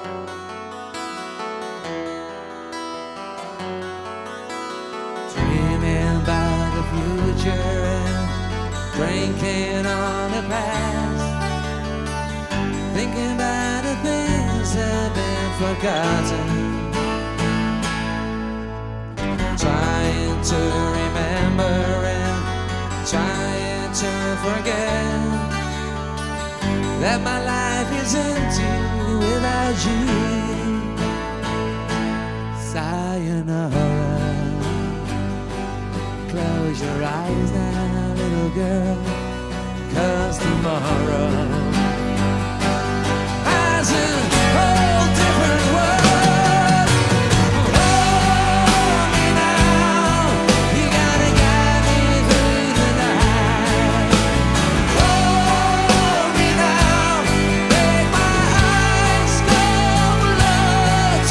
Dreaming about the future and drinking on the past, thinking about the things that have been forgotten, trying to remember and trying to forget that my life is empty without you. Sayonara. Close your eyes now, little girl, 'cause tomorrow has a whole different world. Hold me now, you gotta guide me through the night. Hold me now, make my eyes go blood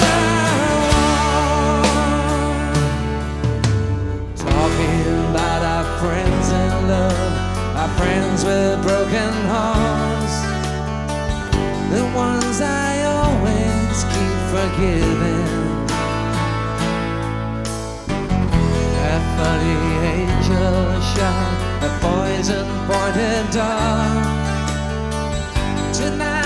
warm. Talking about our friends in love, our friends with broken hearts, the ones I always keep forgiving. That funny angel shot, a poison pointed dart. Tonight